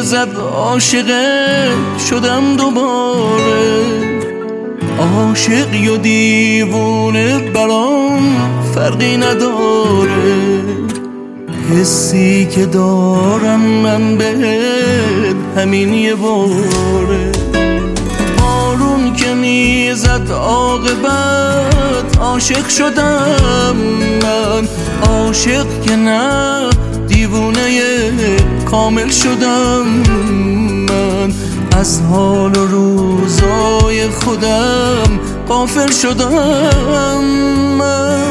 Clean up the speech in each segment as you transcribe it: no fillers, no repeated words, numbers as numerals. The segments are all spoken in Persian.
میزد عاشقت شدم دوباره. عاشقی و دیوونه برام فرقی نداره، حسی که دارم من بهت همین یه باره. بارون که میزد عاقبت عاشق شدم من، عاشق که نه دیوونه کامل شدم من. از حال و روزای خودم غافل شدم من.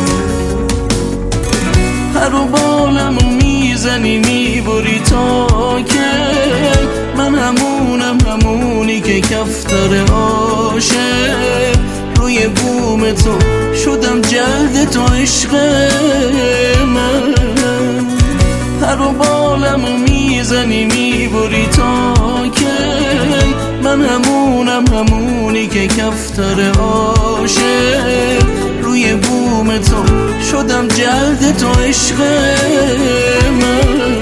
پر و بالمو میزنی میبری تا که من همونی که کفتر عاشق. روی بوم تو شدم جلد تو عشق من. پر و بالمو میزنی میبری تا که من همونی که کفتر عاشق. روی بوم تو شدم جلد تو عشق من.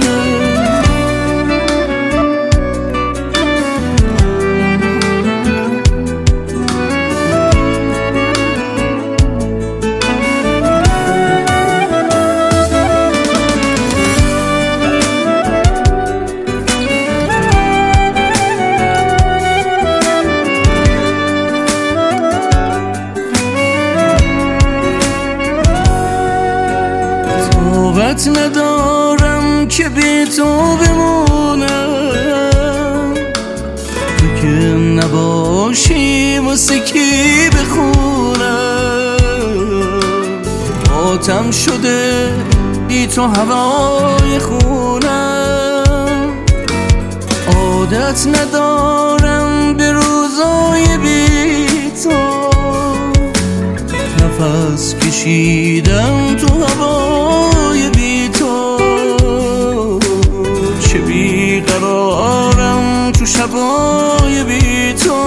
طاقت ندارم که بی تو بمونم، تو که نباشی واسه کی بخونم. آتم شده بی تو هوای خونم، عادت ندارم به روزای بی تو. نفس کشیدم تو هوای بی تو، چه بیقرارم تو شبای بی تو.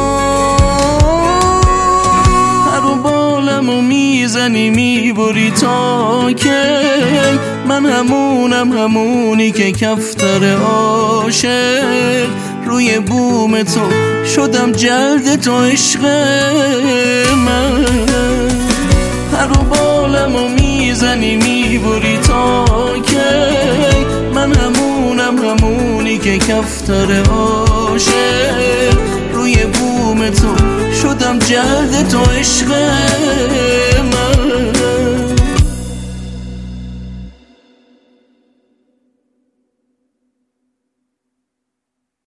پر و بالمو میزنی میبری تا که من همونی که کفتر عاشق. روی بوم تو شدم جلد تو عشق من. پر و بالمو میزنی میبری تا که من همونی که کفتر عاشق. روی بوم تو شدم جلد تو عشق